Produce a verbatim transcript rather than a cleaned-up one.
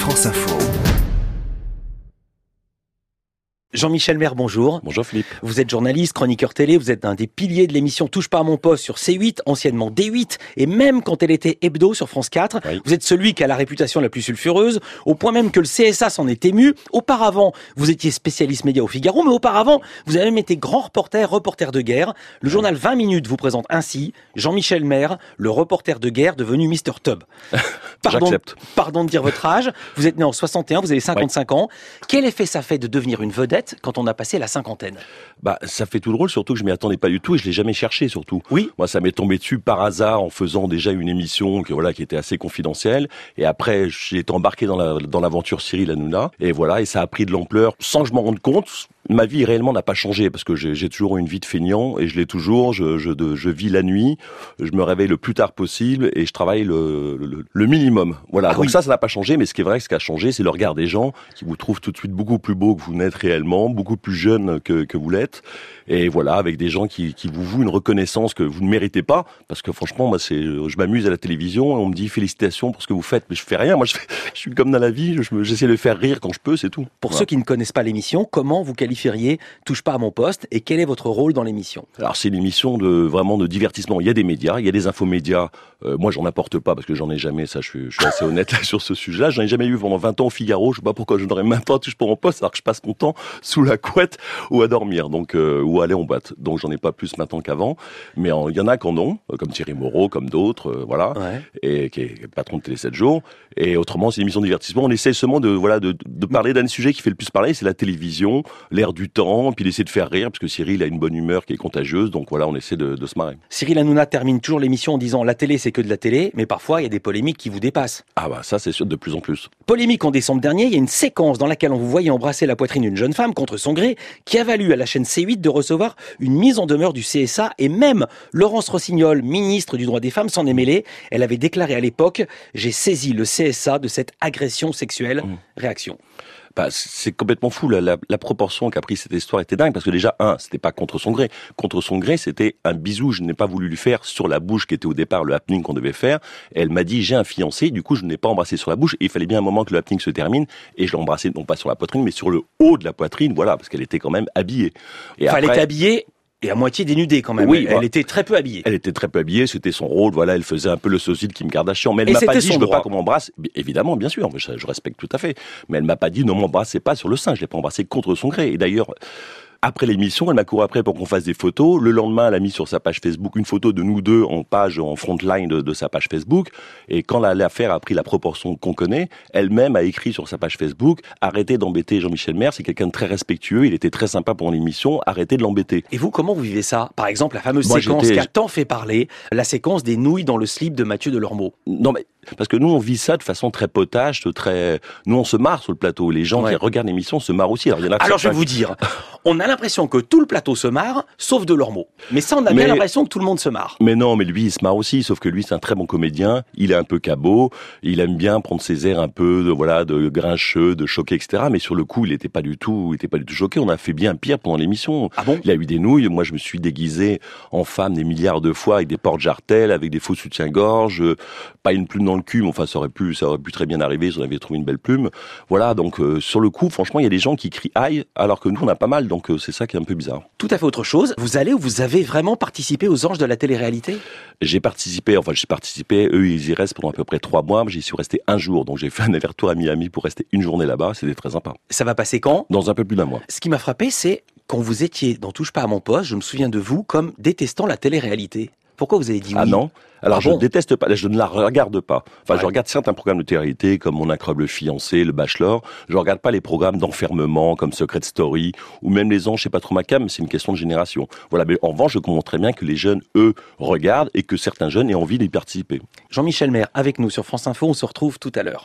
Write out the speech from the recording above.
France Info. Jean-Michel Maire, bonjour. Bonjour Philippe. Vous êtes journaliste, chroniqueur télé, vous êtes un des piliers de l'émission Touche pas à mon poste sur C huit, anciennement D huit, et même quand elle était hebdo sur France quatre. Oui. Vous êtes celui qui a la réputation la plus sulfureuse, au point même que le C S A s'en est ému. Auparavant, vous étiez spécialiste média au Figaro, mais auparavant, vous avez même été grand reporter, reporter de guerre. Le journal vingt minutes vous présente ainsi Jean-Michel Maire, le reporter de guerre devenu Mister Tub. Pardon, J'accepte. Pardon de dire votre âge, vous êtes né en soixante et un, vous avez cinquante-cinq oui. ans. Quel effet ça fait de devenir une vedette quand on a passé la cinquantaine? Bah, ça fait tout drôle, surtout que je m'y attendais pas du tout et je l'ai jamais cherché, surtout. Oui. Moi, ça m'est tombé dessus par hasard en faisant déjà une émission que, voilà, qui était assez confidentielle. Et après, j'ai été embarqué dans la, dans l'aventure Cyril Hanouna. Et voilà, et ça a pris de l'ampleur sans que je m'en rende compte. Ma vie réellement n'a pas changé parce que j'ai, j'ai toujours eu une vie de feignant et je l'ai toujours. Je, je, de, je vis la nuit, je me réveille le plus tard possible et je travaille le, le, le minimum. Voilà. Ah, donc oui. ça, ça n'a pas changé. Mais ce qui est vrai, ce qui a changé, c'est le regard des gens qui vous trouvent tout de suite beaucoup plus beau que vous n'êtes réellement, beaucoup plus jeune que, que vous l'êtes. Et voilà, avec des gens qui, qui vous vouent une reconnaissance que vous ne méritez pas. Parce que franchement, moi, c'est, je m'amuse à la télévision et on me dit félicitations pour ce que vous faites. Mais je fais rien. Moi, je, fais, je suis comme dans la vie. Je, j'essaie de faire rire quand je peux, c'est tout. Pour voilà. ceux qui ne connaissent pas l'émission, comment vous qualifieriez Touche pas à mon poste et quel est votre rôle dans l'émission? Alors, c'est une émission de, vraiment de divertissement. Il y a des médias, il y a des infomédias. Euh, moi, j'en apporte pas parce que j'en ai jamais. Ça, je suis, je suis assez honnête là, sur ce sujet-là. J'en ai jamais eu pendant vingt ans au Figaro. Je sais pas pourquoi je n'aurais même pas touche pas à mon poste alors que je passe mon temps sous la couette ou à dormir. Donc, euh, ou à aller en boîte. Donc, j'en ai pas plus maintenant qu'avant. Mais il y en a qui en ont, comme Thierry Moreau, comme d'autres, euh, voilà. Ouais. Et qui est patron de Télé sept jours. Et autrement, c'est une émission de divertissement. On essaie seulement de, voilà, de, de parler d'un sujet qui fait le plus parler. C'est la télévision, l'air du temps, puis d'essayer de faire rire, parce que Cyril a une bonne humeur qui est contagieuse. Donc voilà, on essaie de, de se marrer. Cyril Hanouna termine toujours l'émission en disant la télé, c'est que de la télé, mais parfois il y a des polémiques qui vous dépassent. Ah bah ça, c'est sûr, de plus en plus. Polémique en décembre dernier, il y a une séquence dans laquelle on vous voyait embrasser la poitrine d'une jeune femme contre son gré, qui a valu à la chaîne C huit de recevoir une mise en demeure du C S A, et même Laurence Rossignol, ministre du droit des femmes, s'en est mêlée. Elle avait déclaré à l'époque « J'ai saisi le C S A de cette agression sexuelle. Mmh. » Réaction. Bah, c'est complètement fou. La, la, la proportion qu'a pris cette histoire était dingue parce que déjà, un, c'était pas contre son gré. Contre son gré, c'était un bisou. Je n'ai pas voulu lui faire sur la bouche qui était au départ le happening qu'on devait faire. Et elle m'a dit, j'ai un fiancé. Du coup, je ne l'ai pas embrassé sur la bouche. Et il fallait bien un moment que le happening se termine. Et je l'ai embrassé non pas sur la poitrine, mais sur le haut de la poitrine. Voilà, parce qu'elle était quand même habillée. Et enfin, après, elle était habillée. Et à moitié dénudée quand même. Oui, elle, elle était très peu habillée. Elle était très peu habillée, c'était son rôle. Voilà, elle faisait un peu le sosie de Kim Kardashian. Mais elle et m'a pas dit, je veux pas qu'on m'embrasse. Évidemment, bien sûr, je, je respecte tout à fait. Mais elle m'a pas dit, ne m'embrassez pas sur le sein. Je l'ai pas embrassé contre son gré. Et d'ailleurs, après l'émission, elle m'a couru après pour qu'on fasse des photos. Le lendemain, elle a mis sur sa page Facebook une photo de nous deux en page, en front line de, de sa page Facebook. Et quand la, l'affaire a pris la proportion qu'on connaît, elle-même a écrit sur sa page Facebook « Arrêtez d'embêter Jean-Michel Maire, c'est quelqu'un de très respectueux, il était très sympa pendant l'émission, arrêtez de l'embêter. » Et vous, comment vous vivez ça? Par exemple, la fameuse Moi, séquence j'étais... qui a tant fait parler, la séquence des nouilles dans le slip de Mathieu Delormeau. Non mais... Parce que nous, on vit ça de façon très potache, très... Nous, on se marre sur le plateau. Les gens ouais. qui regardent l'émission se marrent aussi. Alors, il y en a Alors je vais vous dire, on a l'impression que tout le plateau se marre, sauf Delormeau. Mais ça, on a mais... bien l'impression que tout le monde se marre. Mais non, mais lui, il se marre aussi. Sauf que lui, c'est un très bon comédien. Il est un peu cabot. Il aime bien prendre ses airs un peu, de, voilà, de grincheux, de choqué, et cetera. Mais sur le coup, il n'était pas du tout, il était pas du tout choqué. On a fait bien pire pendant l'émission. Ah bon? Il y a eu des nouilles. Moi, je me suis déguisé en femme des milliards de fois avec des porte-jartelles, avec des faux soutiens-gorge, pas une plume dans le cul, mais enfin, ça aurait pu, ça aurait pu très bien arriver si on avait trouvé une belle plume. Voilà, donc euh, sur le coup, franchement, il y a des gens qui crient aïe, alors que nous, on a pas mal, donc euh, c'est ça qui est un peu bizarre. Tout à fait autre chose. Vous allez ou vous avez vraiment participé aux Anges de la télé-réalité? J'ai participé, enfin j'ai participé, eux ils y restent pendant à peu près trois mois, j'y suis resté un jour, donc j'ai fait un aller-retour à Miami pour rester une journée là-bas, c'était très sympa. Ça va passer quand? Dans un peu plus d'un mois. Ce qui m'a frappé, c'est quand vous étiez dans Touche pas à mon poste, je me souviens de vous comme détestant la télé-réalité. Pourquoi vous avez dit oui? Ah non. Alors, ah je bon ne déteste pas, je ne la regarde pas. Enfin, ouais. je regarde certains programmes de télé-réalité, comme Mon incroyable fiancé, Le Bachelor. Je ne regarde pas les programmes d'enfermement, comme Secret Story, ou même Les Anges, c'est pas trop ma cam, mais c'est une question de génération. Voilà. Mais en revanche, je comprends très bien que les jeunes, eux, regardent et que certains jeunes aient envie d'y participer. Jean-Michel Maire, avec nous sur France Info, on se retrouve tout à l'heure.